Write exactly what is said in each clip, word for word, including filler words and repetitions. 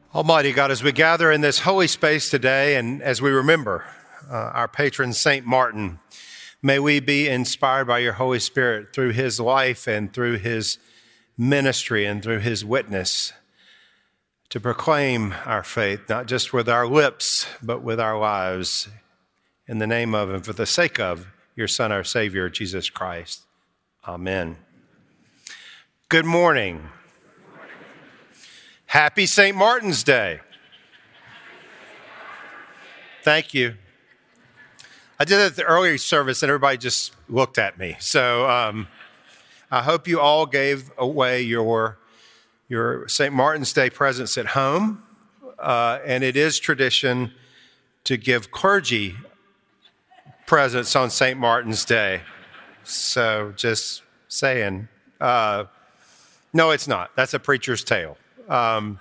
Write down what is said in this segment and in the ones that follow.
Almighty God, as we gather in this holy space today and as we remember uh, our patron Saint Martin, may we be inspired by your Holy Spirit through his life and through his ministry and through his witness to proclaim our faith, not just with our lips, but with our lives, in the name of and for the sake of your Son, our Savior, Jesus Christ. Amen. Good morning. Happy Saint Martin's Day. Thank you. I did it at the earlier service and everybody just looked at me. So um, I hope you all gave away your, your Saint Martin's Day presents at home. Uh, and it is tradition to give clergy presents on Saint Martin's Day. So just saying. Uh, no, it's not. That's a preacher's tale. Um,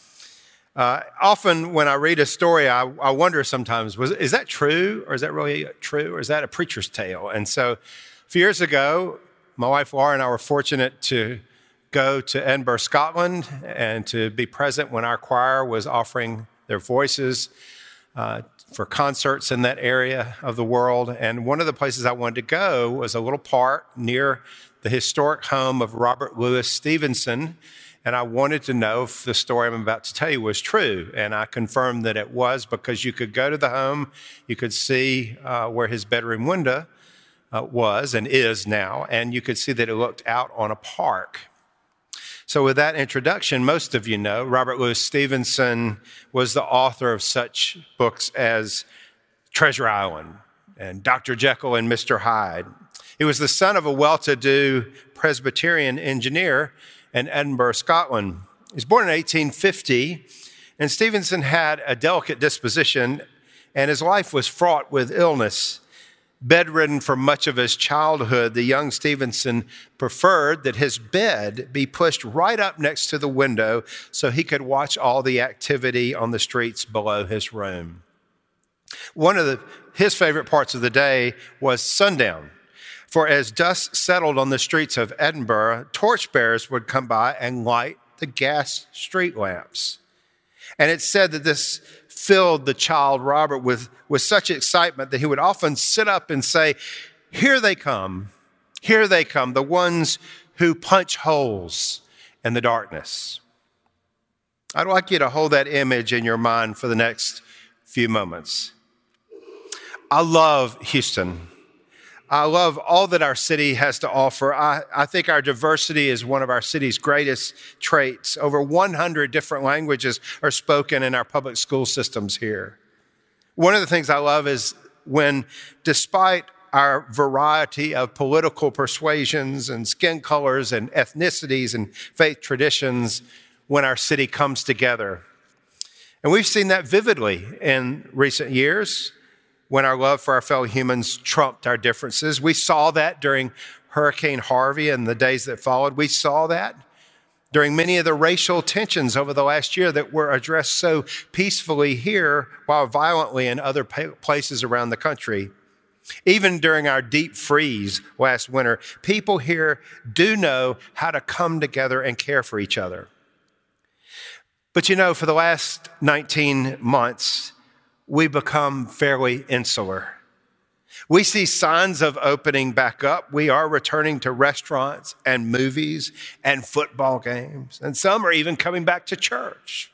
uh, often when I read a story, I, I wonder sometimes, was, is that true? Or is that really true? Or is that a preacher's tale? And so a few years ago, my wife Laura and I were fortunate to go to Edinburgh, Scotland, and to be present when our choir was offering their voices uh, for concerts in that area of the world. And one of the places I wanted to go was a little park near the historic home of Robert Louis Stevenson. And I wanted to know if the story I'm about to tell you was true. And I confirmed that it was, because you could go to the home, you could see uh, where his bedroom window uh, was and is now, and you could see that it looked out on a park. So with that introduction, most of you know, Robert Louis Stevenson was the author of such books as Treasure Island and Doctor Jekyll and Mister Hyde. He was the son of a well-to-do Presbyterian engineer in Edinburgh, Scotland. He was born in eighteen fifty, and Stevenson had a delicate disposition, and his life was fraught with illness. Bedridden for much of his childhood, the young Stevenson preferred that his bed be pushed right up next to the window so he could watch all the activity on the streets below his room. One of the, his favorite parts of the day was sundown. For as dust settled on the streets of Edinburgh, torchbearers would come by and light the gas street lamps. And it's said that this filled the child Robert with, with such excitement that he would often sit up and say, "Here they come, here they come, the ones who punch holes in the darkness." I'd like you to hold that image in your mind for the next few moments. I love Houston. I love all that our city has to offer. I, I think our diversity is one of our city's greatest traits. Over one hundred different languages are spoken in our public school systems here. One of the things I love is when, despite our variety of political persuasions and skin colors and ethnicities and faith traditions, when our city comes together. And we've seen that vividly in recent years, when our love for our fellow humans trumped our differences. We saw that during Hurricane Harvey and the days that followed. We saw that during many of the racial tensions over the last year that were addressed so peacefully here while violently in other places around the country. Even during our deep freeze last winter, people here do know how to come together and care for each other. But you know, for the last nineteen months, we become fairly insular. We see signs of opening back up. We are returning to restaurants and movies and football games, and some are even coming back to church.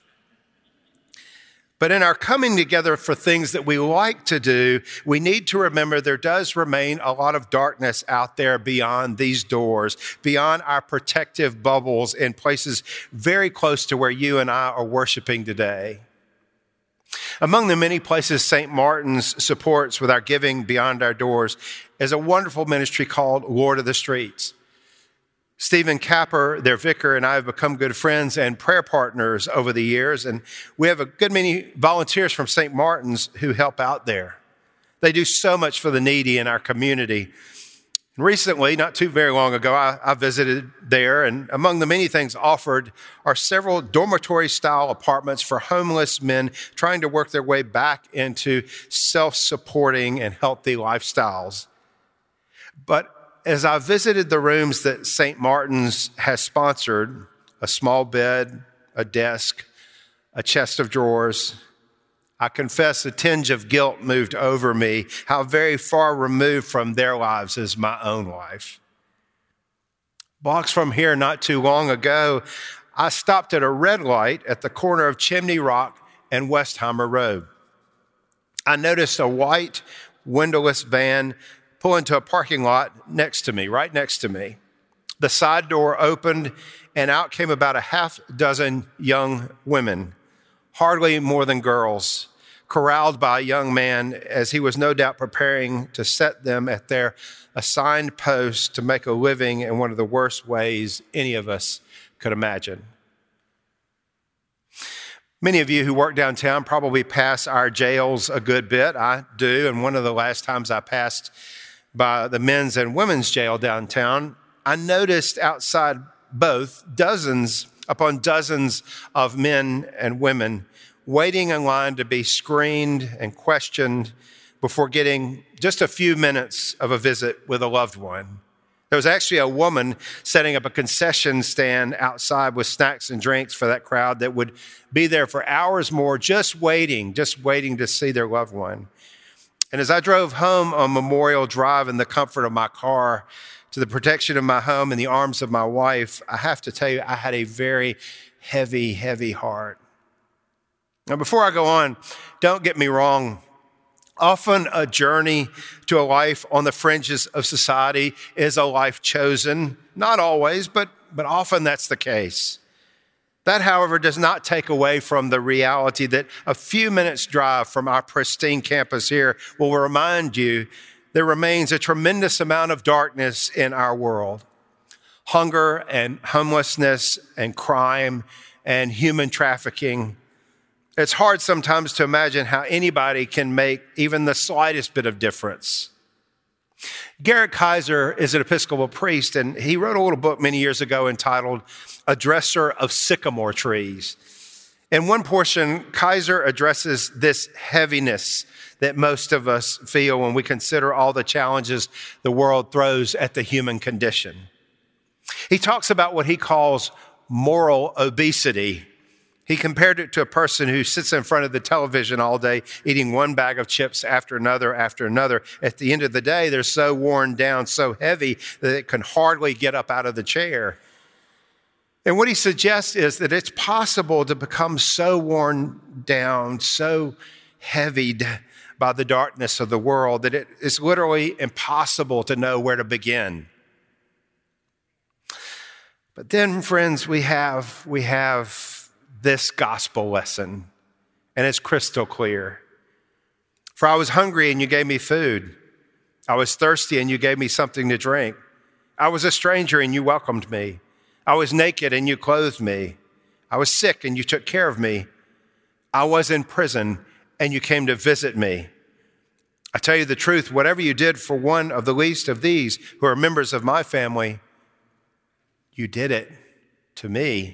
But in our coming together for things that we like to do, we need to remember there does remain a lot of darkness out there beyond these doors, beyond our protective bubbles in places very close to where you and I are worshiping today. Among the many places Saint Martin's supports with our giving beyond our doors is a wonderful ministry called Lord of the Streets. Stephen Capper, their vicar, and I have become good friends and prayer partners over the years, and we have a good many volunteers from Saint Martin's who help out there. They do so much for the needy in our community. Recently, not too very long ago, I, I visited there, and among the many things offered are several dormitory-style apartments for homeless men trying to work their way back into self-supporting and healthy lifestyles. But as I visited the rooms that Saint Martin's has sponsored, a small bed, a desk, a chest of drawers. I confess a tinge of guilt moved over me, how very far removed from their lives is my own life. Blocks from here, not too long ago, I stopped at a red light at the corner of Chimney Rock and Westheimer Road. I noticed a white windowless van pull into a parking lot next to me, right next to me. The side door opened and out came about a half dozen young women, hardly more than girls, corralled by a young man as he was no doubt preparing to set them at their assigned post to make a living in one of the worst ways any of us could imagine. Many of you who work downtown probably pass our jails a good bit. I do, and one of the last times I passed by the men's and women's jail downtown, I noticed outside both dozens upon dozens of men and women waiting in line to be screened and questioned before getting just a few minutes of a visit with a loved one. There was actually a woman setting up a concession stand outside with snacks and drinks for that crowd that would be there for hours more, just waiting, just waiting to see their loved one. And as I drove home on Memorial Drive in the comfort of my car to the protection of my home and the arms of my wife, I have to tell you, I had a very heavy, heavy heart. Now, before I go on, don't get me wrong. Often a journey to a life on the fringes of society is a life chosen. Not always, but, but often that's the case. That, however, does not take away from the reality that a few minutes drive from our pristine campus here will remind you there remains a tremendous amount of darkness in our world. Hunger and homelessness and crime and human trafficking. It's hard sometimes to imagine how anybody can make even the slightest bit of difference. Garrett Kaiser is an Episcopal priest, and he wrote a little book many years ago entitled A Dresser of Sycamore Trees. In one portion, Kaiser addresses this heaviness that most of us feel when we consider all the challenges the world throws at the human condition. He talks about what he calls moral obesity. He compared it to a person who sits in front of the television all day, eating one bag of chips after another after another. At the end of the day, they're so worn down, so heavy that it can hardly get up out of the chair. And what he suggests is that it's possible to become so worn down, so heavied by the darkness of the world that it is literally impossible to know where to begin. But then, friends, we have, we have this gospel lesson, and it's crystal clear. For I was hungry and you gave me food. I was thirsty and you gave me something to drink. I was a stranger and you welcomed me. I was naked and you clothed me. I was sick and you took care of me. I was in prison and you came to visit me. I tell you the truth, whatever you did for one of the least of these who are members of my family, you did it to me.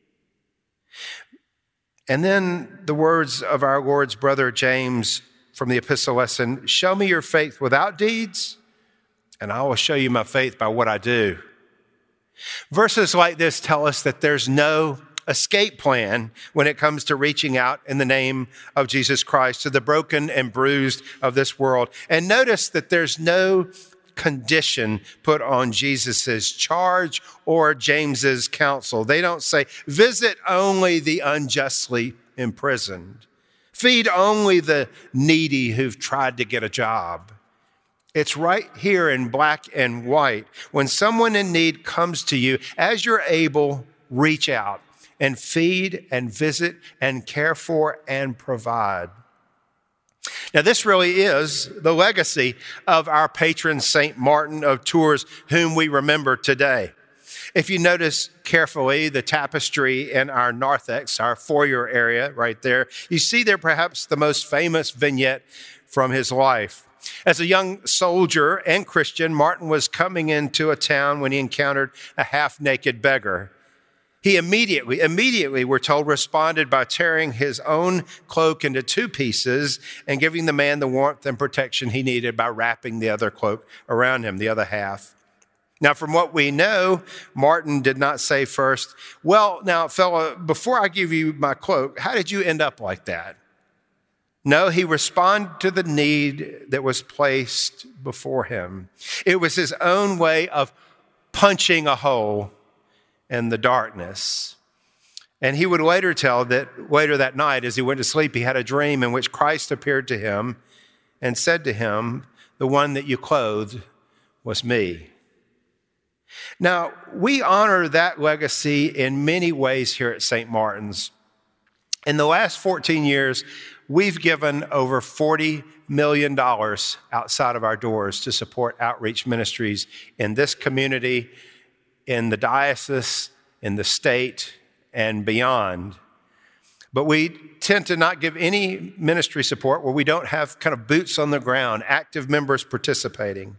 And then the words of our Lord's brother James from the epistle lesson, show me your faith without deeds, and I will show you my faith by what I do. Verses like this tell us that there's no escape plan when it comes to reaching out in the name of Jesus Christ to the broken and bruised of this world. And notice that there's no condition put on Jesus's charge or James's counsel. They don't say, visit only the unjustly imprisoned. Feed only the needy who've tried to get a job. It's right here in black and white. When someone in need comes to you, as you're able, reach out and feed and visit and care for and provide. Now, this really is the legacy of our patron Saint Martin of Tours, whom we remember today. If you notice carefully the tapestry in our narthex, our foyer area right there, you see there perhaps the most famous vignette from his life. As a young soldier and Christian, Martin was coming into a town when he encountered a half-naked beggar. He immediately, immediately, we're told, responded by tearing his own cloak into two pieces and giving the man the warmth and protection he needed by wrapping the other cloak around him, the other half. Now, from what we know, Martin did not say first, well, now, fella, before I give you my cloak, how did you end up like that? No, he responded to the need that was placed before him. It was his own way of punching a hole in the darkness. And he would later tell that later that night, as he went to sleep, he had a dream in which Christ appeared to him and said to him, "The one that you clothed was me." Now, we honor that legacy in many ways here at Saint Martin's. In the last fourteen years, we've given over forty million dollars outside of our doors to support outreach ministries in this community, in the diocese, in the state, and beyond. But we tend to not give any ministry support where we don't have kind of boots on the ground, active members participating.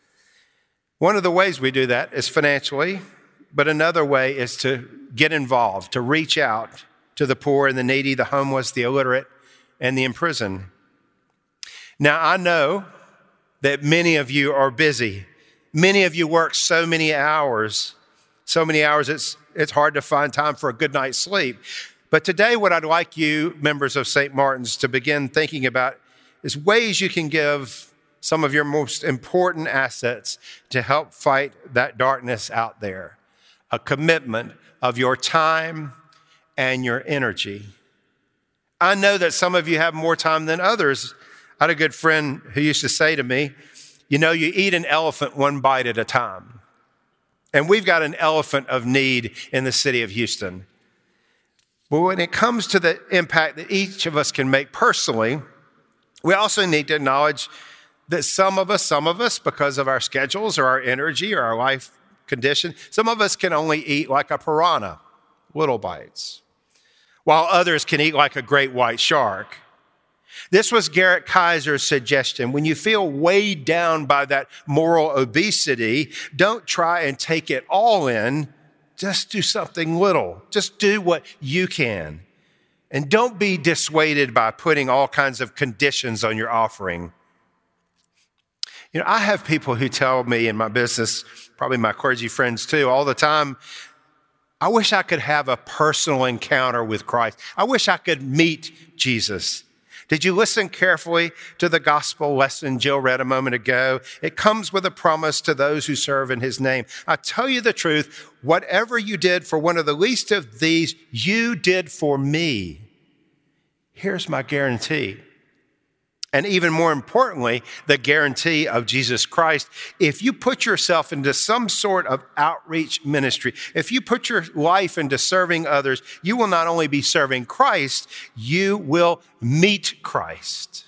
One of the ways we do that is financially, but another way is to get involved, to reach out to the poor and the needy, the homeless, the illiterate, and the imprisoned. Now, I know that many of you are busy. Many of you work so many hours, so many hours it's, it's hard to find time for a good night's sleep. But today, what I'd like you, members of Saint Martin's, to begin thinking about is ways you can give some of your most important assets to help fight that darkness out there. A commitment of your time and your energy. I know that some of you have more time than others. I had a good friend who used to say to me, you know, you eat an elephant one bite at a time. And we've got an elephant of need in the city of Houston. But when it comes to the impact that each of us can make personally, we also need to acknowledge that some of us, some of us, because of our schedules or our energy or our life condition, some of us can only eat like a piranha, little bites, while others can eat like a great white shark. This was Garrett Kaiser's suggestion. When you feel weighed down by that moral obesity, don't try and take it all in. Just do something little. Just do what you can. And don't be dissuaded by putting all kinds of conditions on your offering. You know, I have people who tell me in my business, probably my clergy friends too, all the time, I wish I could have a personal encounter with Christ. I wish I could meet Jesus. Did you listen carefully to the gospel lesson Jill read a moment ago? It comes with a promise to those who serve in his name. I tell you the truth, whatever you did for one of the least of these, you did for me. Here's my guarantee. And even more importantly, the guarantee of Jesus Christ. If you put yourself into some sort of outreach ministry, if you put your life into serving others, you will not only be serving Christ, you will meet Christ.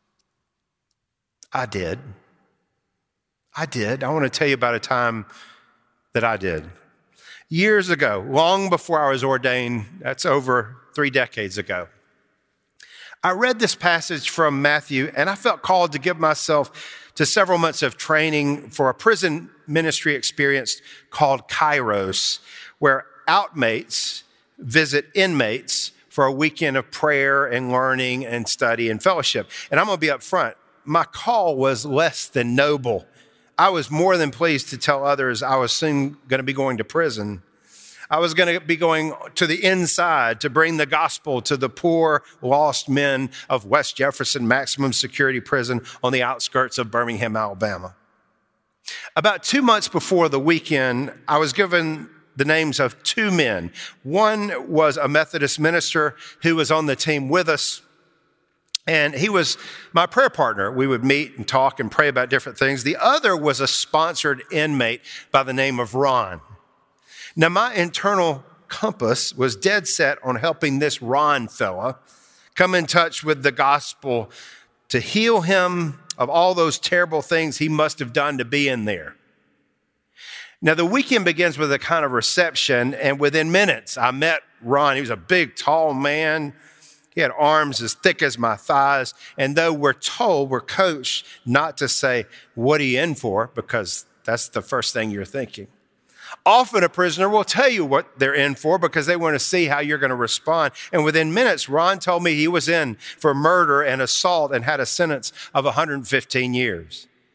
I did. I did. I want to tell you about a time that I did. Years ago, long before I was ordained, that's over three decades ago, I read this passage from Matthew, and I felt called to give myself to several months of training for a prison ministry experience called Kairos, where outmates visit inmates for a weekend of prayer and learning and study and fellowship. And I'm going to be up front. My call was less than noble. I was more than pleased to tell others I was soon going to be going to prison. I was going to be going to the inside to bring the gospel to the poor, lost men of West Jefferson Maximum Security Prison on the outskirts of Birmingham, Alabama. About two months before the weekend, I was given the names of two men. One was a Methodist minister who was on the team with us, and he was my prayer partner. We would meet and talk and pray about different things. The other was a sponsored inmate by the name of Ron. Now, my internal compass was dead set on helping this Ron fella come in touch with the gospel to heal him of all those terrible things he must have done to be in there. Now, the weekend begins with a kind of reception, and within minutes, I met Ron. He was a big, tall man. He had arms as thick as my thighs, and though we're told, we're coached not to say, what are you in for? Because that's the first thing you're thinking. Often a prisoner will tell you what they're in for because they want to see how you're going to respond. And within minutes, Ron told me he was in for murder and assault and had a sentence of one hundred fifteen years.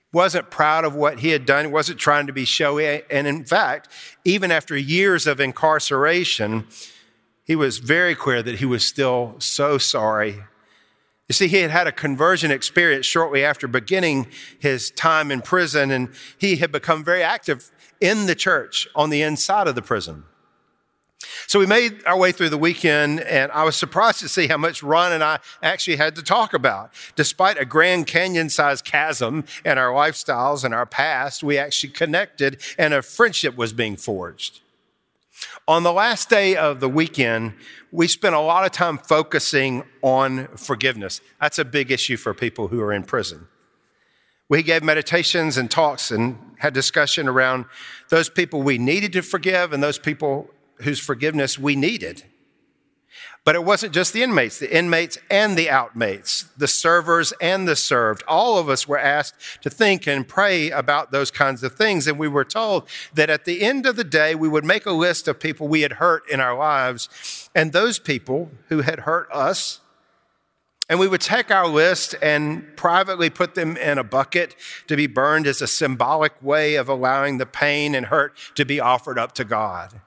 wasn't proud of what he had done. He wasn't trying to be showy. And in fact, even after years of incarceration, he was very clear that he was still so sorry. You see, he had had a conversion experience shortly after beginning his time in prison, and he had become very active in the church on the inside of the prison. So we made our way through the weekend, and I was surprised to see how much Ron and I actually had to talk about. Despite a Grand Canyon-sized chasm in our lifestyles and our past, we actually connected, and a friendship was being forged. On the last day of the weekend, we spent a lot of time focusing on forgiveness. That's a big issue for people who are in prison. We gave meditations and talks and had discussion around those people we needed to forgive and those people whose forgiveness we needed. But it wasn't just the inmates, the inmates and the outmates, the servers and the served. All of us were asked to think and pray about those kinds of things. And we were told that at the end of the day, we would make a list of people we had hurt in our lives and those people who had hurt us. And we would take our list and privately put them in a bucket to be burned as a symbolic way of allowing the pain and hurt to be offered up to God.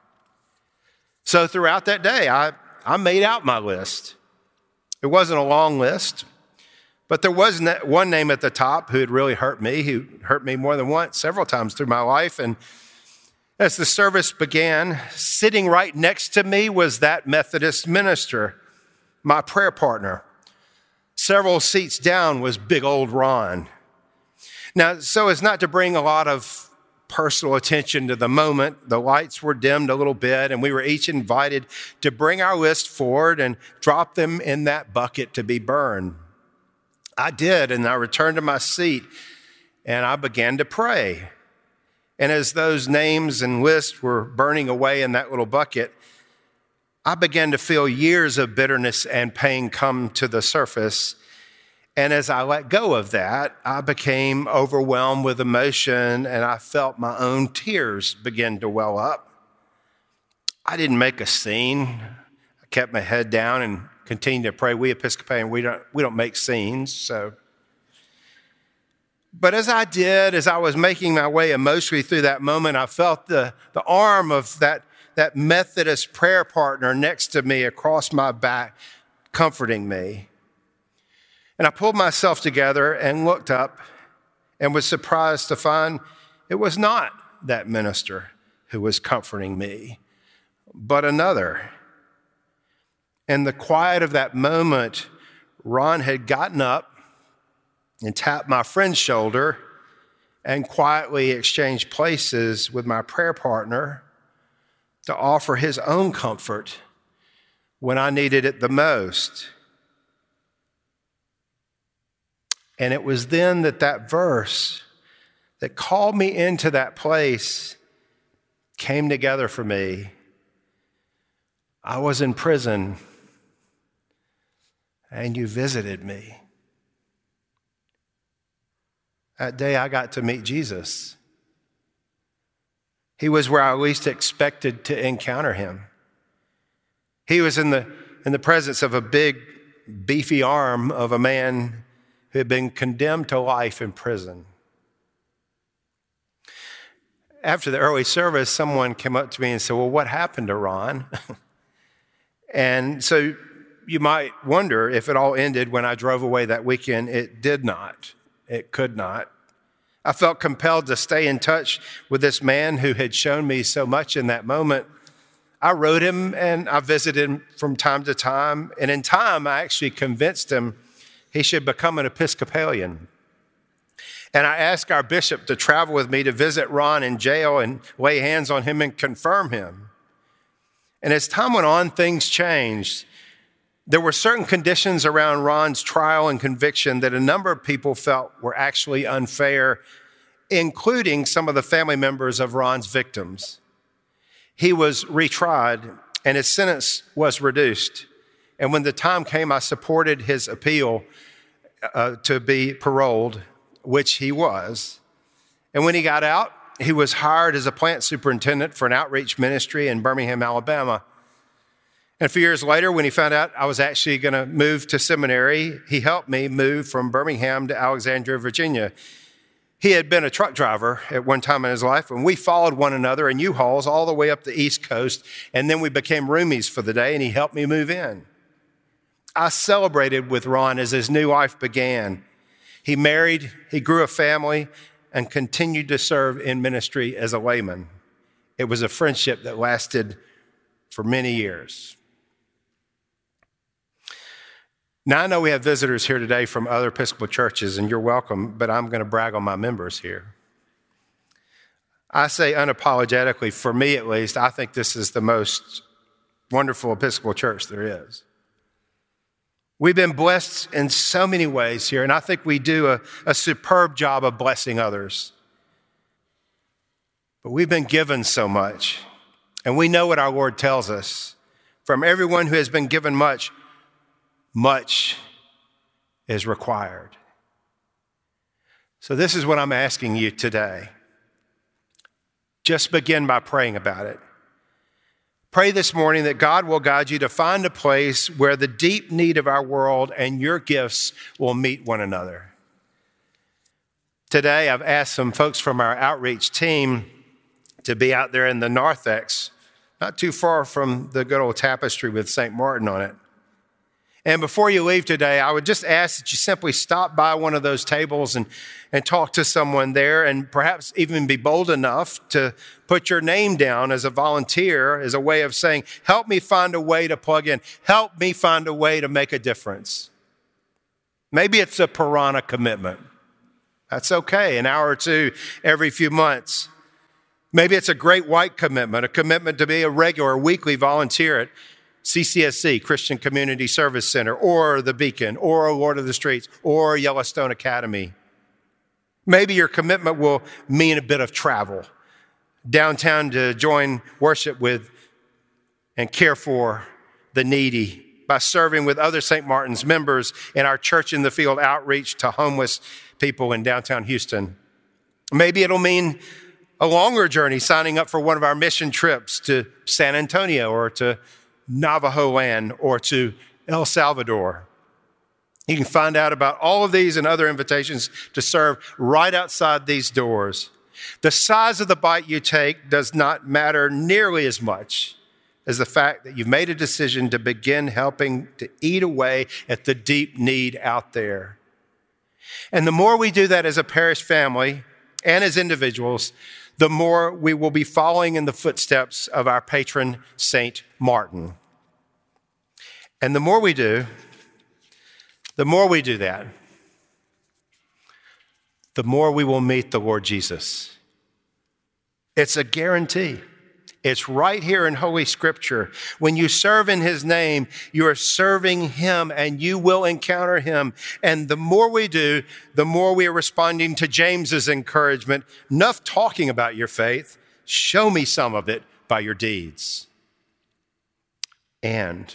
So throughout that day, I, I made out my list. It wasn't a long list, but there was one name at the top who had really hurt me, who hurt me more than once, several times through my life. And as the service began, sitting right next to me was that Methodist minister, my prayer partner. Several seats down was big old Ron. Now, so as not to bring a lot of personal attention to the moment, the lights were dimmed a little bit, and we were each invited to bring our list forward and drop them in that bucket to be burned. I did, and I returned to my seat, and I began to pray. And as those names and lists were burning away in that little bucket, I began to feel years of bitterness and pain come to the surface. And as I let go of that, I became overwhelmed with emotion, and I felt my own tears begin to well up. I didn't make a scene. I kept my head down and continued to pray. We Episcopalian, we don't, we don't make scenes, so. But as I did, as I was making my way emotionally through that moment, I felt the, the arm of that, that Methodist prayer partner next to me across my back, comforting me. And I pulled myself together and looked up and was surprised to find it was not that minister who was comforting me, but another. In the quiet of that moment, Ron had gotten up and tapped my friend's shoulder and quietly exchanged places with my prayer partner to offer his own comfort when I needed it the most. And it was then that that verse that called me into that place came together for me. I was in prison, and you visited me. That day I got to meet Jesus. He was where I least expected to encounter him. He was in the, in the presence of a big, beefy arm of a man who had been condemned to life in prison. After the early service, someone came up to me and said, well, what happened to Ron? And so you might wonder if it all ended when I drove away that weekend. It did not. It could not. I felt compelled to stay in touch with this man who had shown me so much in that moment. I wrote him and I visited him from time to time. And in time, I actually convinced him he should become an Episcopalian. And I asked our bishop to travel with me to visit Ron in jail and lay hands on him and confirm him. And as time went on, things changed. There were certain conditions around Ron's trial and conviction that a number of people felt were actually unfair, including some of the family members of Ron's victims. He was retried and his sentence was reduced. And when the time came, I supported his appeal uh, to be paroled, which he was. And when he got out, he was hired as a plant superintendent for an outreach ministry in Birmingham, Alabama. And a few years later, when he found out I was actually going to move to seminary, he helped me move from Birmingham to Alexandria, Virginia. He had been a truck driver at one time in his life, and we followed one another in U-Hauls all the way up the East Coast, and then we became roomies for the day, and he helped me move in. I celebrated with Ron as his new life began. He married, he grew a family, and continued to serve in ministry as a layman. It was a friendship that lasted for many years. Now, I know we have visitors here today from other Episcopal churches, and you're welcome, but I'm going to brag on my members here. I say unapologetically, for me at least, I think this is the most wonderful Episcopal church there is. We've been blessed in so many ways here, and I think we do a, a superb job of blessing others. But we've been given so much, and we know what our Lord tells us. From everyone who has been given much, much is required. So this is what I'm asking you today. Just begin by praying about it. Pray this morning that God will guide you to find a place where the deep need of our world and your gifts will meet one another. Today, I've asked some folks from our outreach team to be out there in the narthex, not too far from the good old tapestry with Saint Martin on it. And before you leave today, I would just ask that you simply stop by one of those tables and, and talk to someone there, and perhaps even be bold enough to put your name down as a volunteer, as a way of saying, help me find a way to plug in. Help me find a way to make a difference. Maybe it's a Piranha commitment. That's okay, an hour or two every few months. Maybe it's a Great White commitment, a commitment to be a regular weekly volunteer at C C S C, Christian Community Service Center, or the Beacon, or Lord of the Streets, or Yellowstone Academy. Maybe your commitment will mean a bit of travel downtown to join worship with and care for the needy by serving with other Saint Martin's members in our Church in the Field outreach to homeless people in downtown Houston. Maybe it'll mean a longer journey, signing up for one of our mission trips to San Antonio or to Navajo land or to El Salvador. You can find out about all of these and other invitations to serve right outside these doors. The size of the bite you take does not matter nearly as much as the fact that you've made a decision to begin helping to eat away at the deep need out there. And the more we do that as a parish family and as individuals, the more we will be following in the footsteps of our patron, Saint Martin. And the more we do, the more we do that, the more we will meet the Lord Jesus. It's a guarantee. It's right here in Holy Scripture. When you serve in his name, you are serving him and you will encounter him. And the more we do, the more we are responding to James's encouragement. Enough talking about your faith. Show me some of it by your deeds. And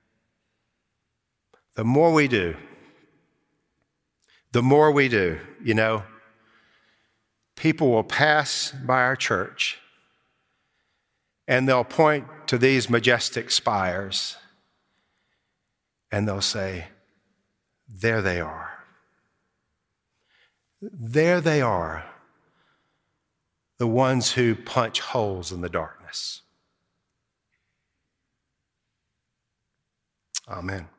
the more we do, the more we do, you know, people will pass by our church and they'll point to these majestic spires and they'll say, there they are. There they are, the ones who punch holes in the darkness. Amen.